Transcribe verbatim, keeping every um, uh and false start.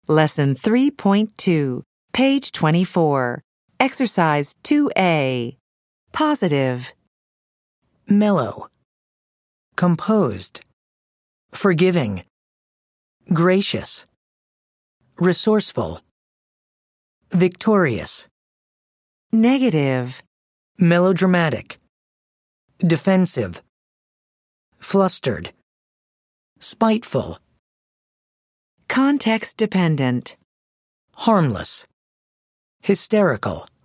Lesson three point two, page twenty-four. Exercise two A. Positive. Mellow. Composed. Forgiving. Gracious. Resourceful. Victorious. Negative. Melodramatic. Defensive. Flustered. Spiteful. Context dependent. Harmless. Hysterical.